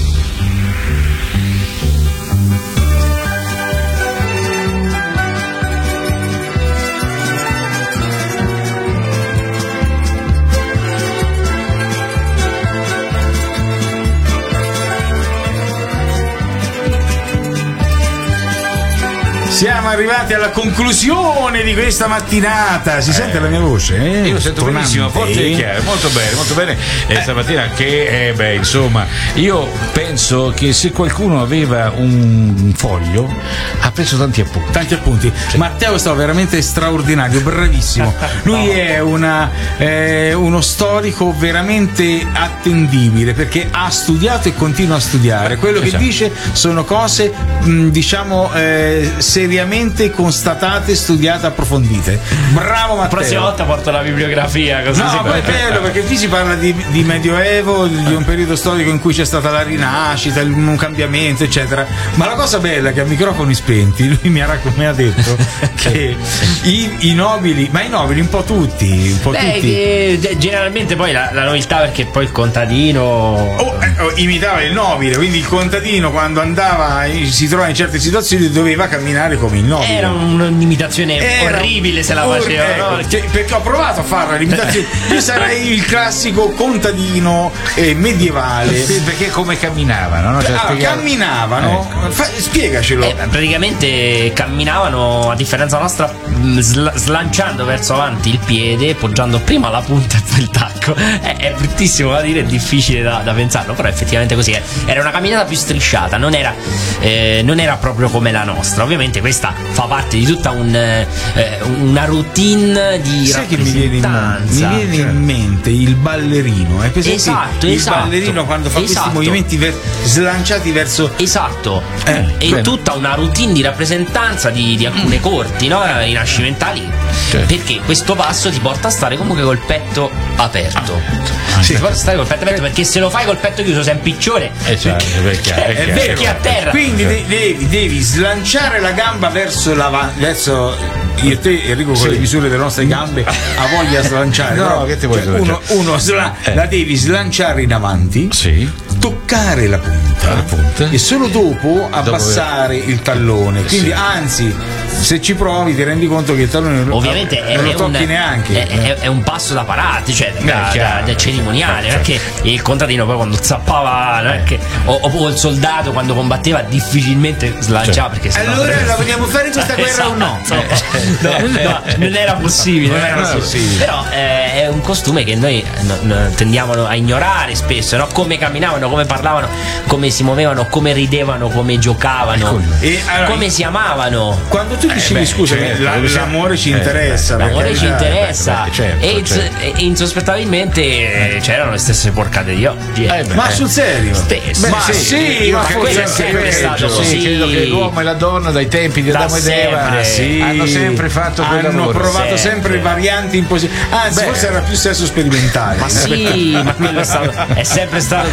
Siamo arrivati alla conclusione di questa mattinata. Si Eh, sente la mia voce? Eh? Io sento Tonante. benissimo, forte e chiaro, molto bene, molto bene. E stamattina che, eh, beh, insomma, io penso che se qualcuno aveva un foglio, ha preso tanti appunti. Tanti appunti. Matteo è stato veramente straordinario, bravissimo. Lui è una, eh, uno storico veramente attendibile perché ha studiato e continua a studiare. Quello che Esatto. dice sono cose, mh, diciamo, eh, seriamente constatate, studiate, approfondite. Bravo Matteo. La prossima volta porto la bibliografia, così No, si poi è bello perché qui si parla di, di medioevo, di un periodo storico in cui c'è stata la rinascita, il- un cambiamento, eccetera. Ma la cosa bella è che a microfoni spenti lui mi ha, raccom- mi ha detto che i, i nobili, ma i nobili un po' tutti, un po' Beh, tutti. che generalmente poi la, la nobiltà, perché poi il contadino Oh, eh, oh, imitava il nobile, quindi il contadino quando andava eh, si trovava in certe situazioni doveva camminare come il nobile. era un'imitazione Era orribile se la or- faceva, ecco, no? perché, perché ho provato a farla l'imitazione. Io sarei il classico contadino eh, medievale. Sì, perché come camminavano, no? Cioè, Ah, spiegare- camminavano. Fa- spiegacelo. Eh, praticamente camminavano, a differenza nostra, mh, sla- slanciando verso avanti il piede, poggiando prima la punta e poi il tacco. È, è bruttissimo da dire, è difficile da, da pensarlo, però effettivamente così è. Era una camminata più strisciata, non era, eh, non era proprio come la nostra. Ovviamente questa fa parte di tutta un, eh, una routine di Sai che mi viene, in, mo- rappresentanza. mi viene in mente il ballerino? È presente Esatto, il esatto. ballerino quando fa Esatto. questi movimenti ver- slanciati verso. Esatto, Eh, è bene. tutta una routine di rappresentanza di, di alcune corti, no? Rinascimentali, Certo. perché questo passo ti porta a stare comunque col petto aperto. Sì, ti porta a stare col petto aperto, perché se lo fai col petto chiuso sei un piccione. Eh, cioè, perché, È perché- vero. Perché a terra. Quindi de- devi, devi slanciare la gamba verso la verso io e te Enrico con Sì. le misure delle nostre gambe ha voglia di slanciare. No, però, che ti vuoi cioè, uno, slanciare? uno sla- Eh. la devi slanciare in avanti, Sì. toccare la punta, La punta. e solo dopo abbassare il tallone. Quindi Sì. anzi, se ci provi ti rendi conto che il tallone non lo- Ovviamente è, non lo è tocchi un, neanche. è, è- è un passo da parati, cioè da, chiaro. da- da cerimoniale, non è che il contadino poi quando zappava, non è che, o, o il soldato quando combatteva difficilmente slanciava, perché sennò Allora sarebbe- la vogliamo fare questa guerra o no? No, no, non era possibile, Non era possibile. Però eh, è un costume che noi no- no, tendiamo a ignorare spesso, no? Come camminavano, come parlavano, come si muovevano, come ridevano, come giocavano, E, allora, come si amavano. Quando tu dicevi beh, scusa, certo, la- dove siamo- l'amore ci eh, interessa, beh, per L'amore ci carità. interessa, beh, certo, e, ins- certo. e insospettabilmente eh, c'erano le stesse porcate di oggi. Eh, beh. Ma sul serio? Stesso. Ma Beh, sì, ma ma quello è forse sempre anche stato peggio. così. Sì, credo che l'uomo e la donna dai tempi di Da Adamo ed Eva sempre. sì, hanno sempre fatto quel hanno lavoro. provato Sempre. sempre varianti impossibili. Anzi, Beh. forse era più sesso sperimentale. Ma sì, ma quello è, stato, è sempre stato così.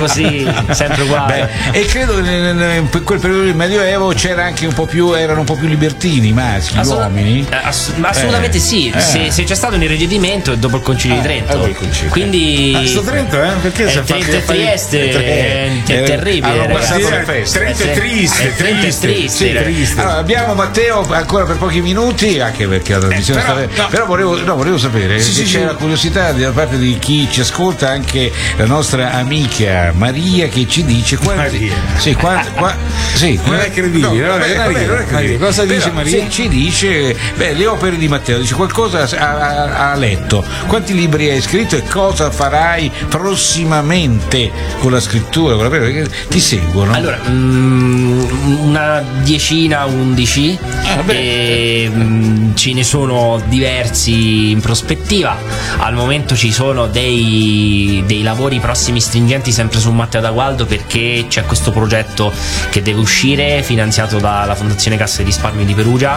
sempre uguale. Beh, e credo che nel- nel- in quel periodo del Medioevo c'era anche un po' più, erano un po' più libertini i maschi, gli Assolut- uomini. eh, ass- assolutamente Eh, sì, eh. se, se c'è stato un irregedimento è dopo il Concilio di Trento. dopo il Concilio. Quindi Ah, sto Trento, eh? Perché Eh, si è Trento fatto- e Trieste Eh, è, è terribile, hanno ragazzi. passato le feste. Trento è Eh, triste, eh, Trento è triste, triste, sì, triste. Allora, abbiamo Matteo ancora per pochi minuti, anche perché la trasmissione Eh, però, sta. no. Però volevo, no, volevo sapere Sì, se sì, c'è sì. la curiosità da parte di chi ci ascolta, anche la nostra amica Maria, che ci dice quanti, Maria. sì, quanti, qua- sì, Non è credibile, no, no, vabbè, Maria, vabbè, non è credibile. Maria, cosa dice Però, Maria? sì, ci dice beh, le opere di Matteo, dice qualcosa ha, ha- ha letto, quanti libri hai scritto e cosa farai prossimamente con la scrittura, con la perché ti seguono. Allora, mm, una decina, undici, Ah, beh. e, mm, ce ne sono diversi in prospettiva. Al momento ci sono dei, dei lavori prossimi stringenti sempre su Matteo D'Agualdo, perché c'è questo progetto che deve uscire, finanziato dalla Fondazione Cassa di Risparmio di Perugia,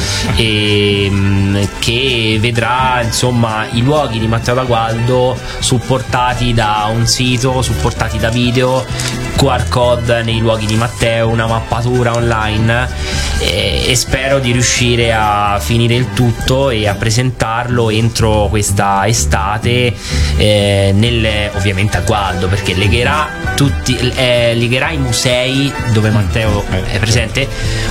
e, mm, che vedrà insomma i luoghi di Matteo D'Agualdo supportati da un sito, supportati da video, Q R code nei luoghi di Matteo, una mappatura online, e, e spero di riuscire a finire il tutto e a presentarlo entro questa estate, eh, nel, ovviamente a Gualdo, perché legherà tutti, eh, legherà i musei dove Matteo è presente,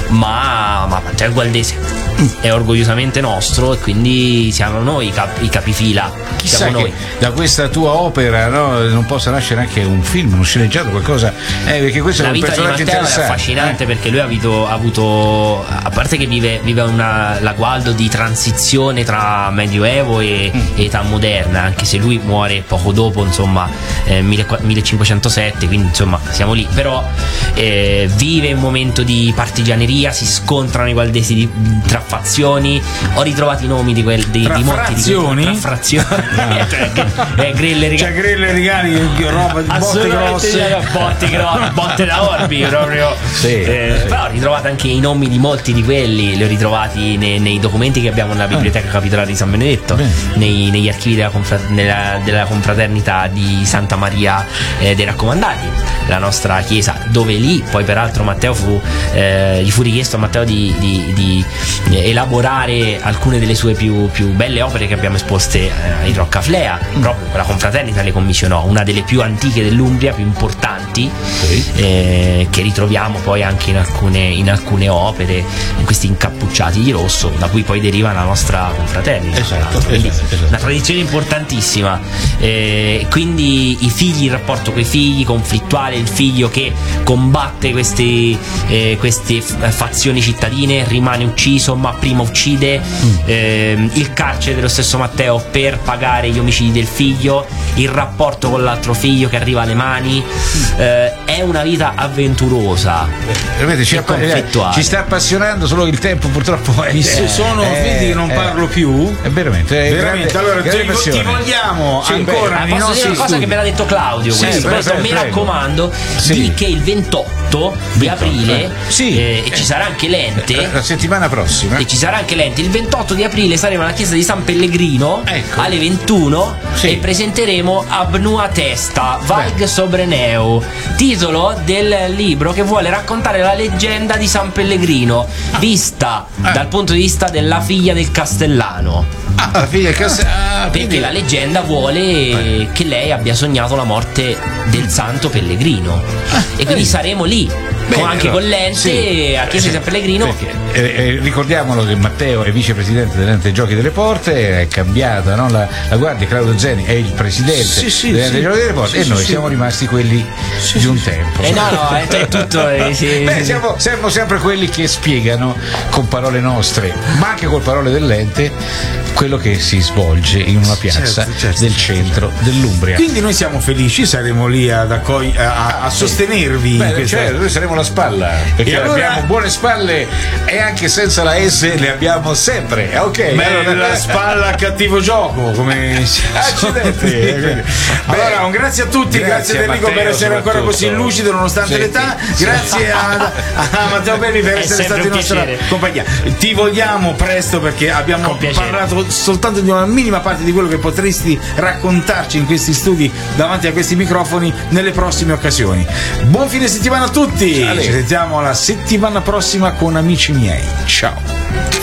ma, ma Matteo è gualdese, è orgogliosamente nostro, e quindi siamo noi i, cap- i capifila. Chissà siamo che noi. da questa tua opera, no, non possa nascere anche un film, uno sceneggiato, qualcosa, eh, perché questo La è un vita di personaggio Matteo è interessante. affascinante, eh. perché lui ha avuto, ha avuto a parte che vive, vive una, la Gualdo di transizione tra Medioevo e, Mm. e età moderna, anche se lui muore poco dopo, insomma, eh, millecinquecentosette, quindi insomma siamo lì, però eh, vive un momento di partigianeria, si scontrano i gualdesi di, tra fazioni. Ho ritrovato i nomi di, quel, di, Tra di molti frazioni? di quei, tra frazioni cioè, eh, grille riga- Cioè, grille regali, roba di botte assolutamente grosse. sì, botte, gro- botte da orbi proprio. Sì, Eh, sì. Però ho ritrovato anche i nomi di molti di quelli, li ho ritrovati nei, nei documenti che abbiamo nella biblioteca capitolare di San Benedetto, nei- negli archivi della, confra- nella- della confraternita di Santa Maria eh, dei Raccomandati, la nostra chiesa, dove lì poi peraltro Matteo fu eh, gli fu richiesto a Matteo di, di- di, eh, elaborare alcune delle sue più, più belle opere che abbiamo esposte eh, ai Roccaflea. Proprio quella confraternita le commissionò, una delle più antiche dell'Umbria, più importanti, eh, che ritroviamo poi anche in alcune, in alcune opere, in questi incappucciati di rosso, da cui poi deriva la nostra confraternita. Esatto, Quindi esatto, esatto. una tradizione importantissima, eh, quindi i figli, il rapporto con i figli conflittuale, il figlio che combatte questi, eh, queste f- fazioni cittadine, rimane ucciso ma prima uccide, ehm, il carcere dello stesso Matteo per pagare gli omicidi del figlio, il rapporto con l'altro figlio che arriva alle mani, eh, è una vita avventurosa Veramente ci, e appa- conflittuale. ci sta appassionando, solo il tempo purtroppo è, Mi se- sono, eh, vedi che non eh, parlo più. è veramente, è Veramente, grande- allora grande ti, ti passione. vogliamo Sì, ancora beh, nei Posso dire nostri una cosa studi. che me l'ha detto Claudio, Sì, questo, prego, questo mi prego. raccomando, Sì. di che il ventotto di aprile, Sì. eh, e ci sarà anche l'ente, La settimana prossima. e ci sarà anche l'ente, il ventotto di aprile saremo alla chiesa di San Pellegrino, Ecco. alle ventuno, Sì. e presenteremo Abnua Testa, Vaig Sobreneu, titolo del libro che vuole raccontare la leggenda di San Pellegrino, vista Ah. dal punto di vista della figlia del castellano. Ah, la figlia del Cast- ah, Perché quindi- la leggenda vuole che lei abbia sognato la morte del santo Pellegrino, e quindi saremo lì Bene, con- anche allora, con l'ente sì, a Chiesa sì, di San Pellegrino. perché, eh, eh, ricordiamolo che Matteo è vicepresidente dell'ente Giochi delle Porte, è cambiata, no? la, la guardia, Claudio Zeni è il presidente Sì, sì, dell'ente sì. Giochi delle Porte, Sì, e sì, noi sì. siamo rimasti quelli di un tempo. Eh no, no, è, è tutto. eh, sì, Beh, sì. siamo, siamo sempre quelli che spiegano con parole nostre, ma anche con parole dell'ente, quello che si svolge in una piazza Certo, certo, del certo. centro dell'Umbria. Quindi noi siamo felici, saremo lì ad accogli- a, a- a sostenervi. in Beh, questa- cioè, noi saremo la spalla, perché E allora- abbiamo buone spalle e anche senza la S le abbiamo sempre. Ok, Beh, allora- la spalla al cattivo gioco, come Accidenti. allora un grazie a tutti, grazie, Grazie ad a Enrico per Matteo, essere ancora così soprattutto. lucido nonostante Sì. l'età, Sì. grazie a, a Matteo Belli per È essere sempre stato in un nostra piacere. compagnia. Ti vogliamo presto perché abbiamo Con piacere. parlato soltanto di una minima parte di quello che potresti raccontarci in questi studi davanti a questi microfoni nelle prossime occasioni. Buon fine settimana a tutti, Ciao. ci sentiamo la settimana prossima con amici miei, ciao.